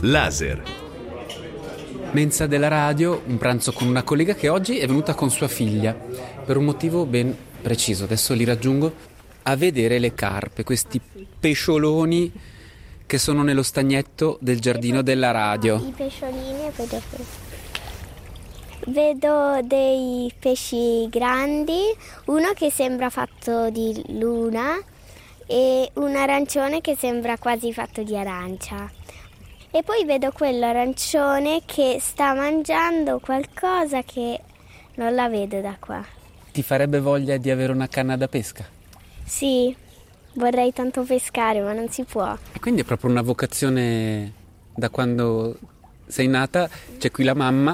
Laser. Mensa della radio, un pranzo con una collega che oggi è venuta con sua figlia, per un motivo ben preciso, adesso li raggiungo, a vedere le carpe, questi pescioloni che sono nello stagnetto del giardino della radio. I pesciolini e poi dopo vedo dei pesci grandi, uno che sembra fatto di luna e un arancione che sembra quasi fatto di arancia. E poi vedo quello arancione che sta mangiando qualcosa che non la vedo da qua. Ti farebbe voglia di avere una canna da pesca? Sì, vorrei tanto pescare, ma non si può. E quindi è proprio una vocazione da quando sei nata. C'è qui la mamma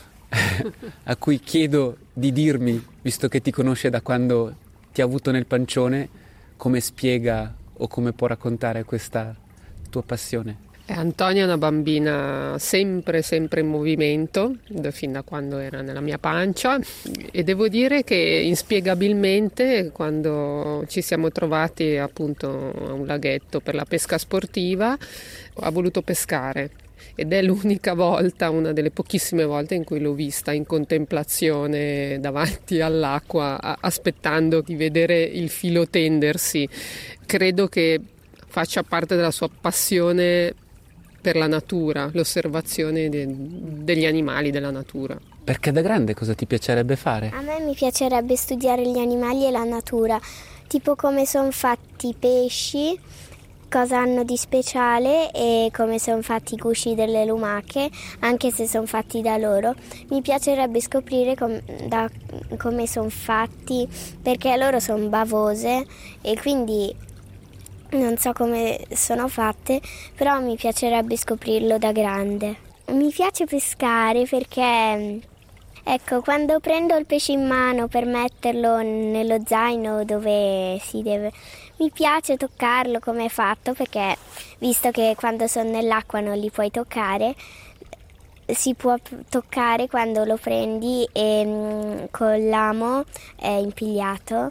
a cui chiedo di dirmi, visto che ti conosce da quando ti ha avuto nel pancione, come spiega o come può raccontare questa tua passione. Antonia è una bambina sempre in movimento, fin da quando era nella mia pancia, e devo dire che inspiegabilmente quando ci siamo trovati appunto a un laghetto per la pesca sportiva ha voluto pescare. Ed è l'unica volta, una delle pochissime volte in cui l'ho vista in contemplazione davanti all'acqua, aspettando di vedere il filo tendersi. Credo che faccia parte della sua passione per la natura, l'osservazione degli animali, della natura. Perché da grande cosa ti piacerebbe fare? A me mi piacerebbe studiare gli animali e la natura, tipo come sono fatti i pesci, cosa hanno di speciale e come sono fatti i gusci delle lumache, anche se sono fatti da loro. Mi piacerebbe scoprire come sono fatti, perché loro sono bavose e quindi non so come sono fatte, però mi piacerebbe scoprirlo da grande. Mi piace pescare perché, ecco, quando prendo il pesce in mano per metterlo nello zaino dove si deve, mi piace toccarlo come è fatto, perché visto che quando sono nell'acqua non li puoi toccare, si può toccare quando lo prendi e con l'amo è impigliato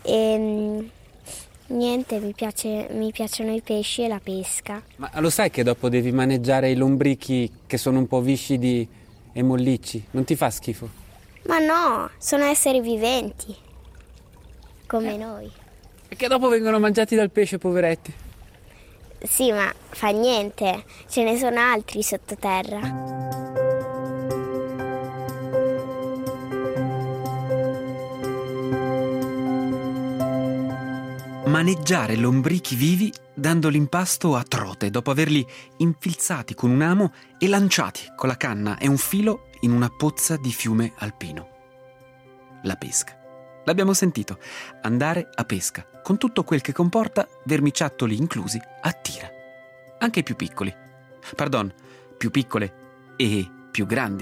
e niente, mi piacciono i pesci e la pesca. Ma lo sai che dopo devi maneggiare i lombrichi che sono un po' viscidi e mollicci? Non ti fa schifo? Ma no, sono esseri viventi, come noi. E che dopo vengono mangiati dal pesce, poveretti. Sì, ma fa niente, ce ne sono altri sottoterra. Maneggiare lombrichi vivi dando l'impasto a trote dopo averli infilzati con un amo e lanciati con la canna e un filo in una pozza di fiume alpino. La pesca. L'abbiamo sentito. Andare a pesca, con tutto quel che comporta, vermiciattoli inclusi, attira. Anche i più piccoli. Pardon, più piccole e più grandi.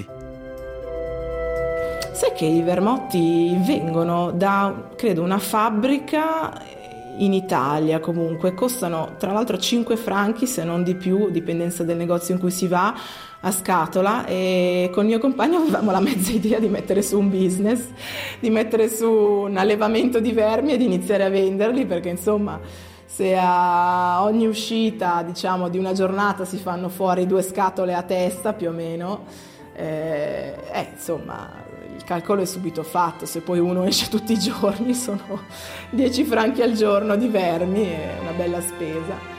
Sai che i vermotti vengono da, credo, una fabbrica in Italia, comunque costano tra l'altro 5 franchi se non di più, dipendenza del negozio in cui si va, a scatola, e con il mio compagno avevamo la mezza idea di mettere su un business, di mettere su un allevamento di vermi e di iniziare a venderli, perché insomma se a ogni uscita, diciamo, di una giornata si fanno fuori 2 scatole a testa più o meno, insomma il calcolo è subito fatto. Se poi uno esce tutti i giorni sono 10 franchi al giorno di vermi, è una bella spesa.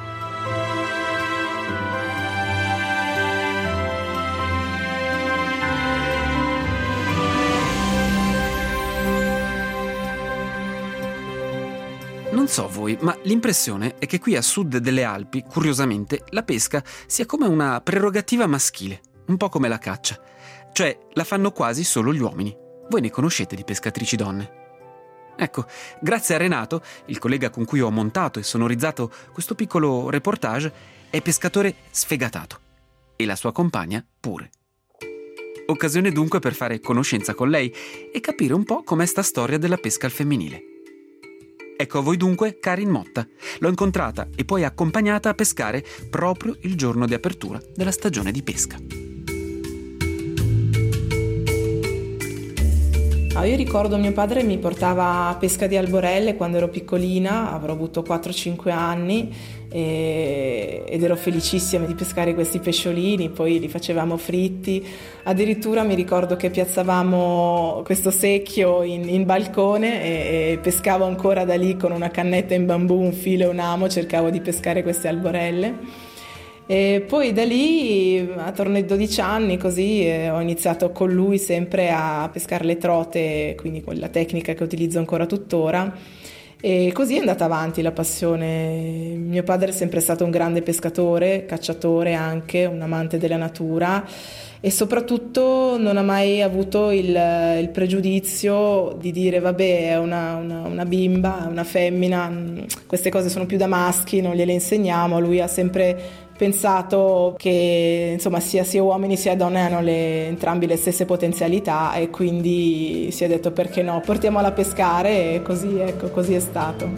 Non so voi, ma l'impressione è che qui a sud delle Alpi, curiosamente, la pesca sia come una prerogativa maschile, un po' come la caccia. Cioè, la fanno quasi solo gli uomini. Voi ne conoscete di pescatrici donne? Ecco, grazie a Renato, il collega con cui ho montato e sonorizzato questo piccolo reportage, è pescatore sfegatato. E la sua compagna pure. Occasione dunque per fare conoscenza con lei e capire un po' com'è sta storia della pesca al femminile. Ecco a voi dunque Karin Motta. L'ho incontrata e poi accompagnata a pescare proprio il giorno di apertura della stagione di pesca. Io ricordo mio padre mi portava a pesca di alborelle quando ero piccolina, avrò avuto 4-5 anni ed ero felicissima di pescare questi pesciolini, poi li facevamo fritti. Addirittura mi ricordo che piazzavamo questo secchio in balcone e pescavo ancora da lì con una cannetta in bambù, un filo e un amo, cercavo di pescare queste alborelle. E poi da lì, attorno ai 12 anni, così, ho iniziato con lui sempre a pescare le trote, quindi quella tecnica che utilizzo ancora tuttora. E così è andata avanti la passione. Mio padre è sempre stato un grande pescatore, cacciatore anche, un amante della natura e soprattutto non ha mai avuto il pregiudizio di dire vabbè è una bimba, è una femmina, queste cose sono più da maschi, non gliele insegniamo. Lui ha sempre pensato che insomma sia uomini sia donne hanno entrambi le stesse potenzialità e quindi si è detto perché no, portiamola a pescare e così, ecco, così è stato.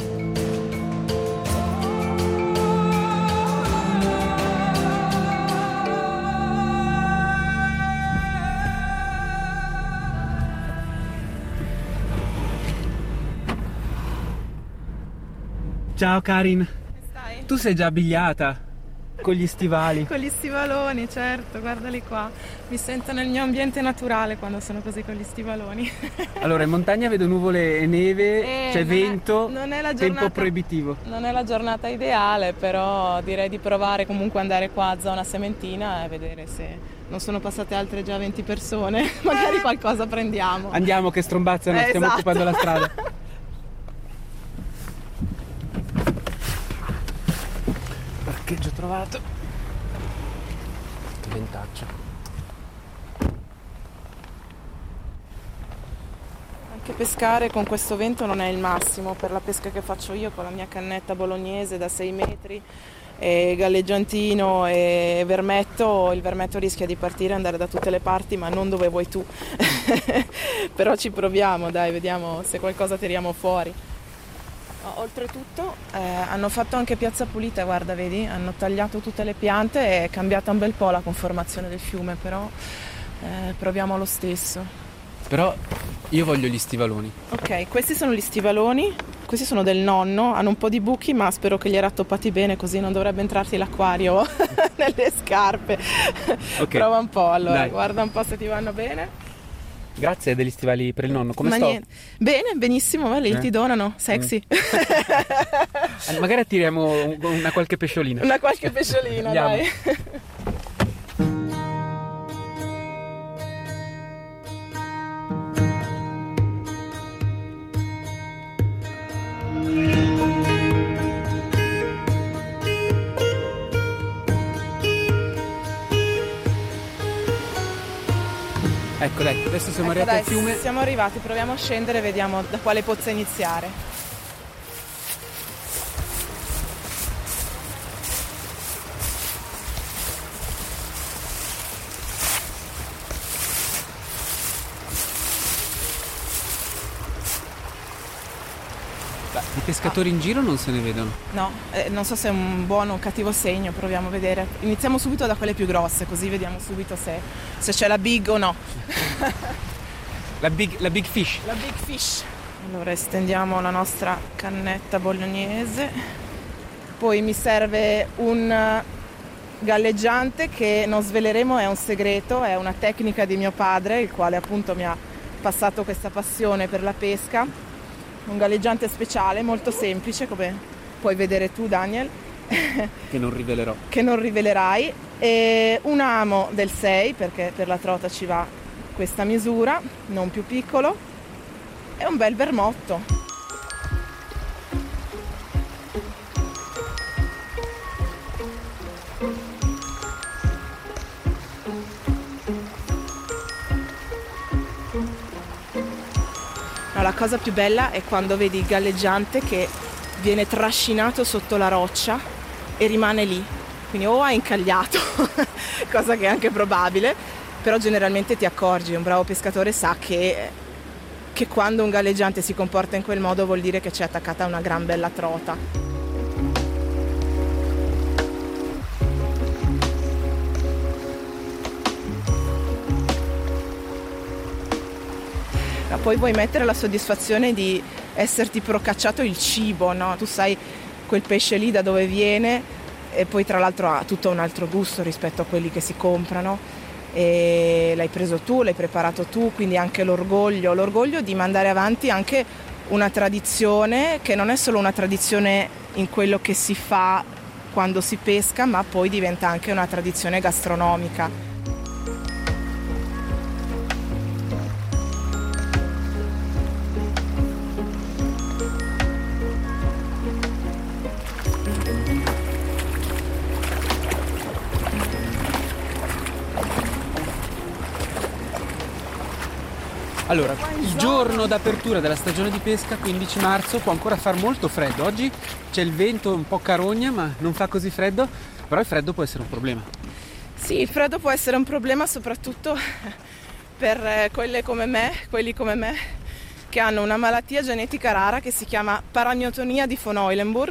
Ciao Karin, Come stai? tu sei già abbigliata? Con gli stivali? Con gli stivaloni, certo, guardali qua. Mi sento nel mio ambiente naturale quando sono così con gli stivaloni. Allora, in montagna vedo nuvole e neve, c'è vento, non è la tempo giornata, proibitivo. non è la giornata ideale, però direi di provare comunque andare qua a zona Sementina e vedere se non sono passate altre già 20 persone. Magari qualcosa prendiamo. Andiamo che strombazzano, stiamo Esatto. occupando la strada. Parcheggio trovato. Che ventaccia. Anche pescare con questo vento non è il massimo per la pesca che faccio io con la mia cannetta bolognese da 6 metri e galleggiantino e vermetto. Il vermetto rischia di partire e andare da tutte le parti, ma non dove vuoi tu. Però ci proviamo, dai, vediamo se qualcosa tiriamo fuori. Oltretutto hanno fatto anche piazza pulita, guarda, vedi? Hanno tagliato tutte le piante e è cambiata un bel po' la conformazione del fiume, però proviamo lo stesso. Però io voglio gli stivaloni. Ok, questi sono gli stivaloni, questi sono del nonno, hanno un po' di buchi ma spero che li ha rattoppati bene così non dovrebbe entrarti l'acquario nelle scarpe. Ok. Prova un po', allora, Dai. guarda un po' se ti vanno bene. Grazie degli stivali per il nonno, come Ma sto? niente. Bene, benissimo, lì ti donano, sexy. Magari attiriamo una qualche pesciolina. Una qualche pesciolina, Andiamo. dai. Ecco dai, adesso siamo Ecco, arrivati dai, al fiume. siamo arrivati, proviamo a scendere e vediamo da quale pozza iniziare. Beh, i pescatori in giro non se ne vedono. No, non so se è un buono o un cattivo segno, proviamo a vedere. Iniziamo subito da quelle più grosse, così vediamo subito se c'è la big o no. La big fish. La big fish. Allora estendiamo la nostra cannetta bolognese. Poi mi serve un galleggiante che non sveleremo, è un segreto, è una tecnica di mio padre, il quale appunto mi ha passato questa passione per la pesca. Un galleggiante speciale, molto semplice, come puoi vedere tu, Daniel. Che non rivelerò. Che non rivelerai. E un amo del 6, perché per la trota ci va questa misura, non più piccolo. E un bel vermotto. La cosa più bella è quando vedi il galleggiante che viene trascinato sotto la roccia e rimane lì, quindi o ha incagliato, cosa che è anche probabile, però generalmente ti accorgi, un bravo pescatore sa che quando un galleggiante si comporta in quel modo vuol dire che c'è attaccata una gran bella trota. Ma poi vuoi mettere la soddisfazione di esserti procacciato il cibo, no? Tu sai quel pesce lì da dove viene e poi tra l'altro ha tutto un altro gusto rispetto a quelli che si comprano e l'hai preso tu, l'hai preparato tu, quindi anche l'orgoglio di mandare avanti anche una tradizione che non è solo una tradizione in quello che si fa quando si pesca, ma poi diventa anche una tradizione gastronomica. Allora, il giorno d'apertura della stagione di pesca, 15 marzo, può ancora far molto freddo. Oggi c'è il vento un po' carogna, ma non fa così freddo, però il freddo può essere un problema. Sì, il freddo può essere un problema soprattutto per quelli come me, che hanno una malattia genetica rara che si chiama paramyotonia di von Eulenburg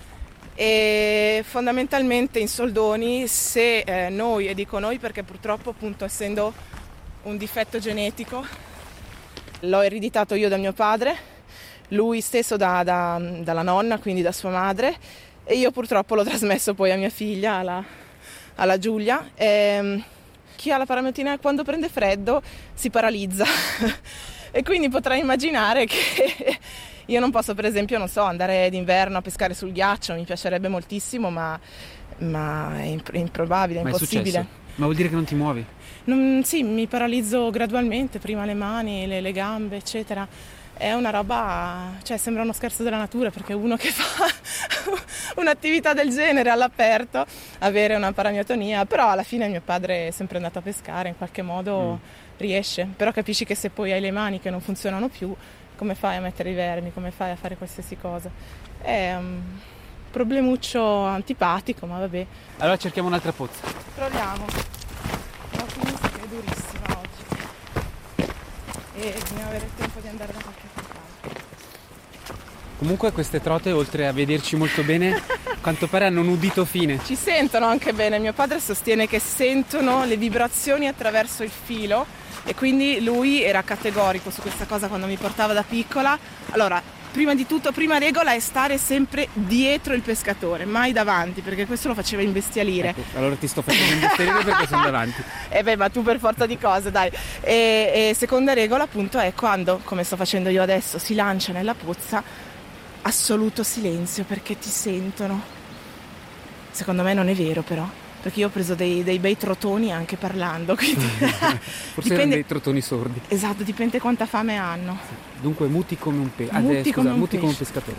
e fondamentalmente in soldoni se noi, e dico noi perché purtroppo appunto essendo un difetto genetico l'ho ereditato io da mio padre, lui stesso dalla nonna, quindi da sua madre, e io purtroppo l'ho trasmesso poi a mia figlia, alla Giulia. Chi ha la paramyotonia quando prende freddo si paralizza e quindi potrai immaginare che io non posso per esempio, andare d'inverno a pescare sul ghiaccio, mi piacerebbe moltissimo, ma è improbabile, è impossibile. Successo? Ma vuol dire che non ti muovi? Sì, mi paralizzo gradualmente, prima le mani, le gambe, eccetera. È una roba, sembra uno scherzo della natura, perché uno che fa un'attività del genere all'aperto, avere una paramyotonia, però alla fine mio padre è sempre andato a pescare, in qualche modo riesce, però capisci che se poi hai le mani che non funzionano più, come fai a mettere i vermi, come fai a fare qualsiasi cosa? È un problemuccio antipatico, ma vabbè. Allora cerchiamo un'altra pozza. Proviamo. La sinistra è durissima oggi e bisogna avere il tempo di andare da qualche parte. Comunque queste trote, oltre a vederci molto bene, a quanto pare hanno un udito fine. Ci sentono anche bene, mio padre sostiene che sentono le vibrazioni attraverso il filo e quindi lui era categorico su questa cosa quando mi portava da piccola. Allora, prima di tutto, prima regola è stare sempre dietro il pescatore, mai davanti, perché questo lo faceva imbestialire. Ecco, allora ti sto facendo imbestialire perché sono davanti. Ma tu per forza di cose, dai. E seconda regola appunto è quando, come sto facendo io adesso, si lancia nella pozza, assoluto silenzio perché ti sentono. Secondo me non è vero però, perché io ho preso dei bei trotoni anche parlando, quindi forse erano dei trotoni sordi. Esatto, dipende quanta fame hanno. Dunque muti come un pesce. Muti come un pescatore.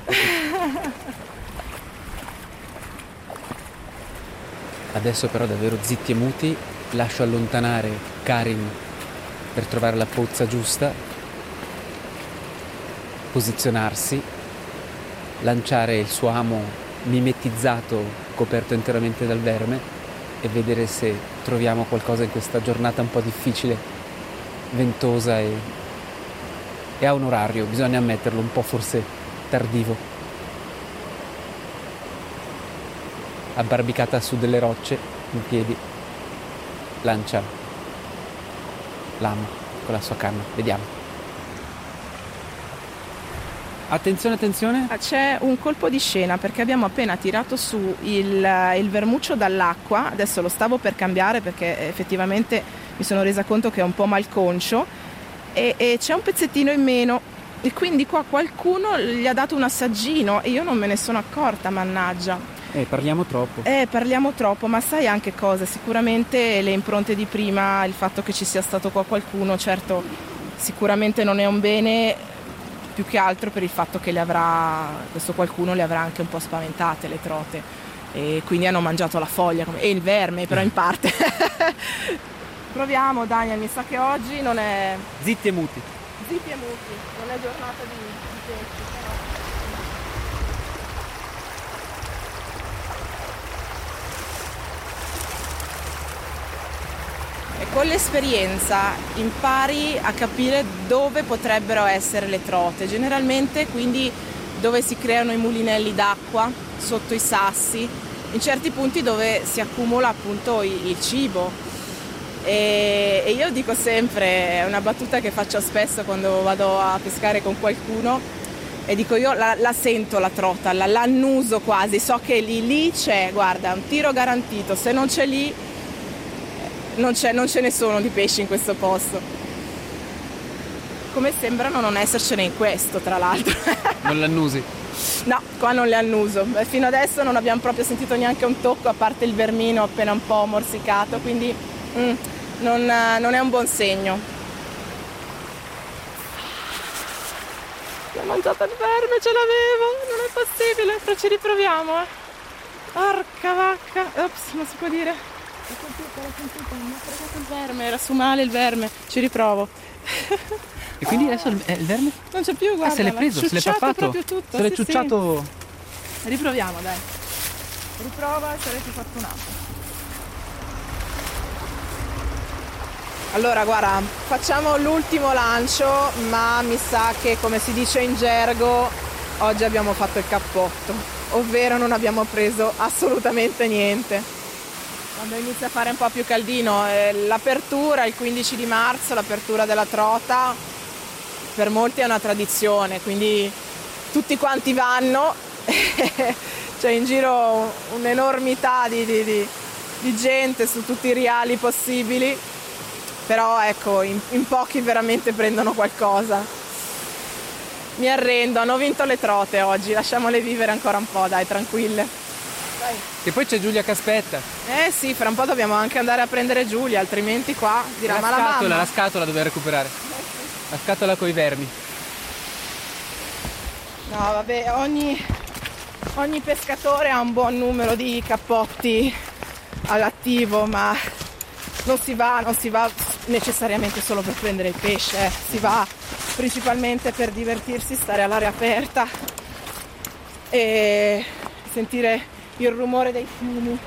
Adesso però davvero zitti e muti, lascio allontanare Karin per trovare la pozza giusta, posizionarsi, lanciare il suo amo mimetizzato coperto interamente dal verme e vedere se troviamo qualcosa in questa giornata un po' difficile, ventosa e a un orario, bisogna ammetterlo, un po' forse tardivo. Abbarbicata su delle rocce, in piedi, lancia l'amo con la sua canna. Vediamo. Attenzione, attenzione. C'è un colpo di scena perché abbiamo appena tirato su il vermuccio dall'acqua, adesso lo stavo per cambiare perché effettivamente mi sono resa conto che è un po' malconcio e c'è un pezzettino in meno e quindi qua qualcuno gli ha dato un assaggino e io non me ne sono accorta, mannaggia. Parliamo troppo. Parliamo troppo, ma sai anche cosa? Sicuramente le impronte di prima, il fatto che ci sia stato qua qualcuno, certo, sicuramente non è un bene, più che altro per il fatto che questo qualcuno le avrà anche un po' spaventate le trote e quindi hanno mangiato la foglia e il verme però in parte. Proviamo Daniel, mi sa che oggi non è... Zitti e muti, non è giornata di pesci però... E con l'esperienza impari a capire dove potrebbero essere le trote, generalmente quindi dove si creano i mulinelli d'acqua, sotto i sassi, in certi punti dove si accumula appunto il cibo. E io dico sempre, è una battuta che faccio spesso quando vado a pescare con qualcuno, e dico io la sento la trota, l'annuso quasi, so che lì c'è, guarda, un tiro garantito, se non c'è lì non ce ne sono di pesci in questo posto. Come sembrano non essercene in questo, tra l'altro. Non l'annusi? No, qua non le annuso. Fino adesso non abbiamo proprio sentito neanche un tocco, a parte il vermino appena un po' morsicato, quindi non è un buon segno. Ho mangiato il verme, ce l'avevo, non è possibile, però ci riproviamo, Porca vacca, ops, non si può dire. L'ho sentito, mi ha fregato il verme, era su male il verme, ci riprovo. E quindi adesso il verme? Non c'è più, guarda. Se l'è preso, se l'è pappato, se l'è ciucciato. Sì. Riproviamo, dai. Riprova e sarei più fortunato. Allora, guarda, facciamo l'ultimo lancio, ma mi sa che, come si dice in gergo, oggi abbiamo fatto il cappotto, ovvero non abbiamo preso assolutamente niente. Quando inizia a fare un po' più caldino, l'apertura, il 15 di marzo, l'apertura della trota, per molti è una tradizione, quindi tutti quanti vanno, c'è in giro un'enormità di gente su tutti i riali possibili, però ecco, in pochi veramente prendono qualcosa. Mi arrendo, hanno vinto le trote oggi, lasciamole vivere ancora un po', dai, tranquille. Dai. E poi c'è Giulia che aspetta. Sì, fra un po' dobbiamo anche andare a prendere Giulia, altrimenti qua dirà ma la mamma. La scatola dove recuperare. La scatola coi vermi. No, vabbè, ogni pescatore ha un buon numero di cappotti all'attivo, ma non si va necessariamente solo per prendere il pesce, si va principalmente per divertirsi, stare all'aria aperta e sentire il rumore dei fiumi.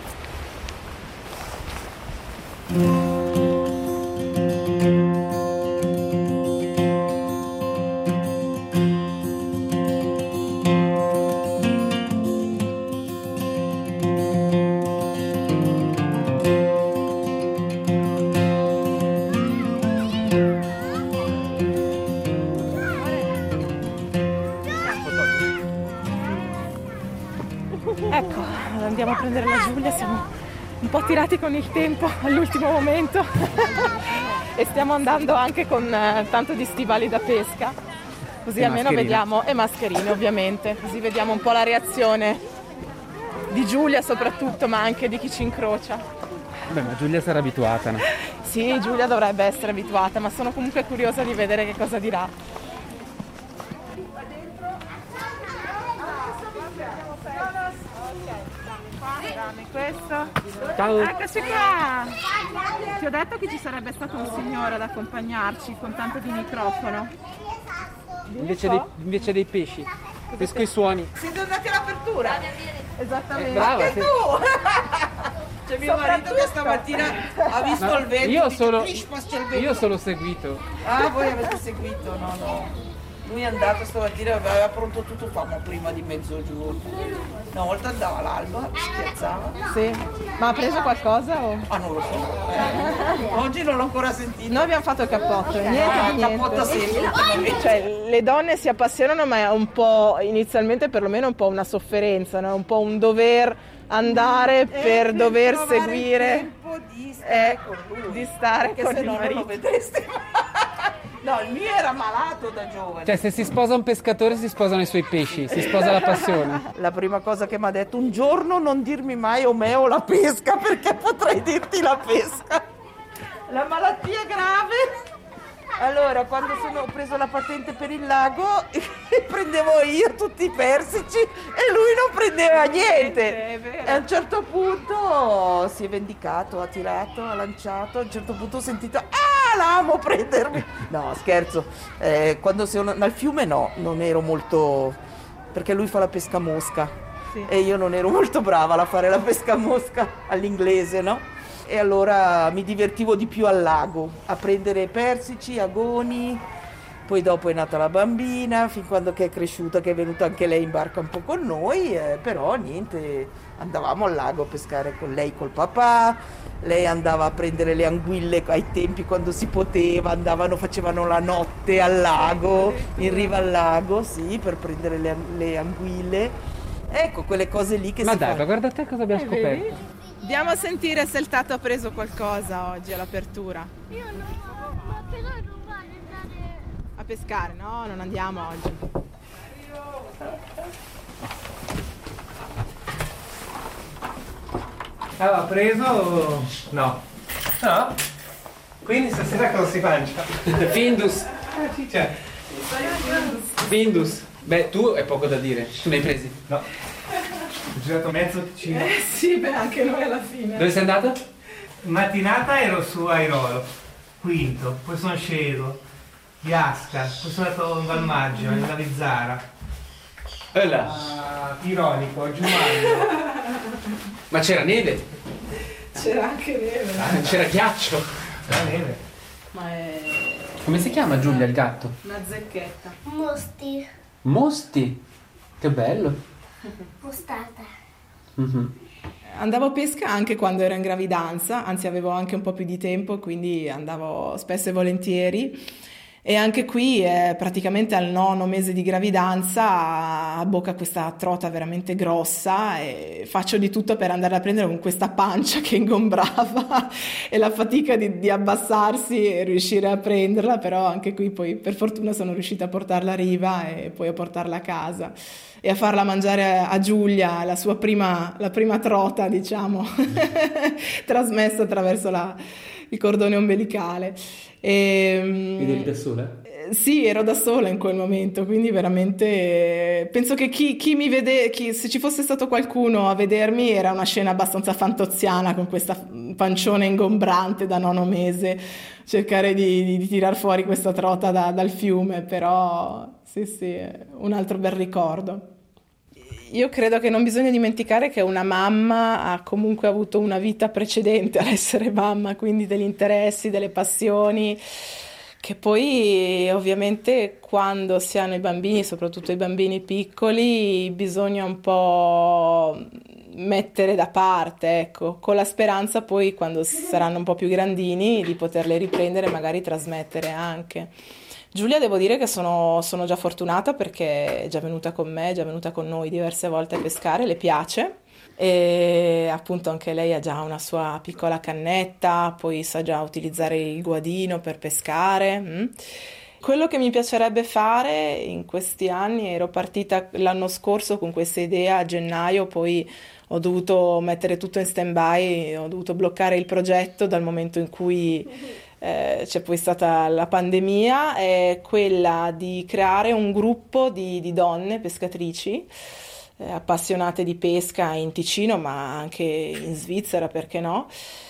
Ecco, andiamo a prendere la Giulia, siamo un po' tirati con il tempo all'ultimo momento e stiamo andando anche con tanto di stivali da pesca, così e almeno vediamo, e mascherine ovviamente, così vediamo un po' la reazione di Giulia soprattutto, ma anche di chi ci incrocia. Beh, ma Giulia sarà abituata, no? Sì, Giulia dovrebbe essere abituata, ma sono comunque curiosa di vedere che cosa dirà. Questo. Ciao. Eccoci qua. Ti ho detto che ci sarebbe stato un signore ad accompagnarci con tanto di microfono. Invece dei pesci. Pesco i suoni. Siete andati all'apertura? Esattamente. Brava, anche sì. tu. C'è mio marito che stamattina ha visto il vento. Io solo seguito. Ah, voi avete seguito? No. Lui è andato stamattina, aveva pronto tutto prima di mezzogiorno. Una volta andava all'alba, scherzava. Sì. Ma ha preso qualcosa o? Ah, non lo so. Oggi non l'ho ancora sentito. Noi abbiamo fatto il cappotto, niente di Cappotto niente. sempre. Cioè, le donne si appassionano, ma è un po', inizialmente perlomeno un po' una sofferenza, no? Un po' un dover andare per dover seguire, Di stare con lui. di stare Perché con se il no non marito. lo vedreste. No, il mio era malato da giovane. Cioè, se si sposa un pescatore si sposano i suoi pesci, si sposa la passione. La prima cosa che mi ha detto, un giorno non dirmi mai o me o la pesca, perché potrei dirti la pesca. La malattia grave. Allora, quando ho preso la patente per il lago, prendevo io tutti i persici e lui non prendeva niente. È vero. E a un certo punto si è vendicato, ha tirato, ha lanciato. A un certo punto ho sentito, l'amo prendermi. No, scherzo. Quando al fiume no, non ero molto, perché lui fa la pesca a mosca. Sì. E io non ero molto brava a fare la pesca a mosca all'inglese, no? E allora mi divertivo di più al lago, a prendere persici, agoni, Poi dopo è nata la bambina, fin quando che è cresciuta, che è venuta anche lei in barca un po' con noi, però niente, andavamo al lago a pescare con lei, col papà, lei andava a prendere le anguille ai tempi quando si poteva, facevano la notte al lago, in riva al lago, sì, per prendere le anguille. Ecco, quelle cose lì che Ma si dai, fanno. ma guarda te cosa abbiamo scoperto. Andiamo a sentire se il Tato ha preso qualcosa oggi all'apertura. Io no, ma però non voglio andare. A pescare, no? Non andiamo oggi. Aveva preso? No. No? Quindi stasera cosa si mangia? Findus. Sì, c'è. Findus. Beh, tu è poco da dire. Tu ne hai presi? No. Ho girato mezzo Ticino. Sì, beh, anche noi alla fine. Dove sei andato? Mattinata ero su Airolo, Quinto, poi sono sceso, Biasca, poi sono andato in Valmaggio, in Lavizzara, a Ironico, Giumanno. Ma c'era neve? C'era anche neve. C'era ghiaccio? La neve. Ma è Come si chiama Giulia il gatto? una zecchetta. Mosti, Mosti. Che bello. mostarda. Mhm. Andavo a pesca anche quando ero in gravidanza, anzi avevo anche un po' più di tempo, quindi andavo spesso e volentieri. E anche qui, praticamente al 9° mese di gravidanza, a bocca questa trota veramente grossa e faccio di tutto per andare a prendere con questa pancia che ingombrava e la fatica di abbassarsi e riuscire a prenderla, però anche qui poi per fortuna sono riuscita a portarla a riva e poi a portarla a casa e a farla mangiare a Giulia, la prima trota, diciamo, trasmessa attraverso il cordone ombelicale. Ed eri da sola? Sì, ero da sola in quel momento, quindi veramente penso che chi mi vede, se ci fosse stato qualcuno a vedermi, era una scena abbastanza fantoziana con questa pancione ingombrante da 9° mese, cercare di tirar fuori questa trota dal fiume, però sì, è un altro bel ricordo. Io credo che non bisogna dimenticare che una mamma ha comunque avuto una vita precedente all'essere mamma, quindi degli interessi, delle passioni, che poi ovviamente quando si hanno i bambini, soprattutto i bambini piccoli, bisogna un po' mettere da parte, ecco, con la speranza poi quando saranno un po' più grandini di poterle riprendere e magari trasmettere anche. Giulia, devo dire che sono già fortunata perché è già venuta con me, è già venuta con noi diverse volte a pescare, le piace e appunto anche lei ha già una sua piccola cannetta, poi sa già utilizzare il guadino per pescare. Quello che mi piacerebbe fare in questi anni, ero partita l'anno scorso con questa idea a gennaio, poi ho dovuto mettere tutto in stand-by, ho dovuto bloccare il progetto dal momento in cui c'è poi stata la pandemia, è quella di creare un gruppo di donne pescatrici appassionate di pesca in Ticino, ma anche in Svizzera, perché no?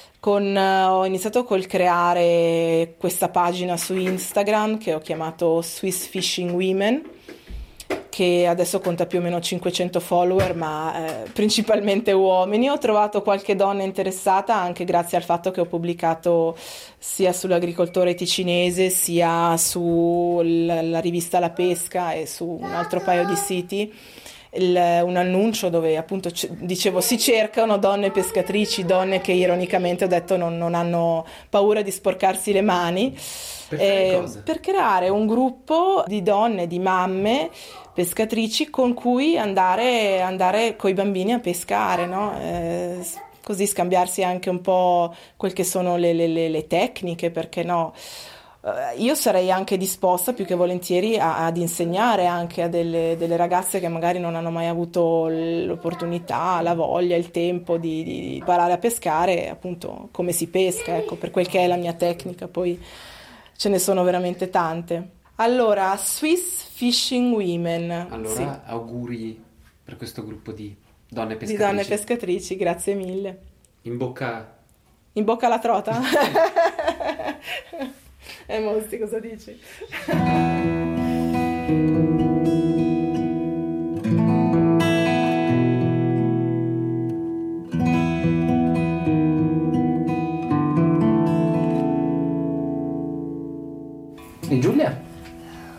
Ho iniziato col creare questa pagina su Instagram che ho chiamato Swiss Fishing Women, che adesso conta più o meno 500 follower, ma principalmente uomini. Ho trovato qualche donna interessata anche grazie al fatto che ho pubblicato sia sull'agricoltore ticinese, sia sulla rivista La Pesca e su un altro paio di siti. Un annuncio dove appunto dicevo si cercano donne pescatrici, donne che ironicamente ho detto non hanno paura di sporcarsi le mani, per creare un gruppo di donne, di mamme pescatrici con cui andare coi bambini a pescare, no? Così scambiarsi anche un po' quel che sono le tecniche, perché no? Io sarei anche disposta più che volentieri ad insegnare anche a delle ragazze che magari non hanno mai avuto l'opportunità, la voglia, il tempo di imparare a pescare, appunto come si pesca, ecco, per quel che è la mia tecnica, poi ce ne sono veramente tante. Allora, Swiss Fishing Women. Allora, sì. auguri per questo gruppo di donne pescatrici. Di donne pescatrici, grazie mille. In bocca alla trota? Mosti, cosa dici? E Giulia?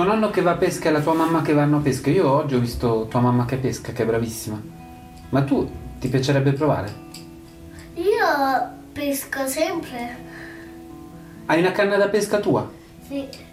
tuo nonno che va a pesca e la tua mamma che vanno a pesca. Io oggi ho visto tua mamma che pesca, che è bravissima. Ma tu ti piacerebbe provare? Io pesco sempre. Hai una canna da pesca tua? Sì.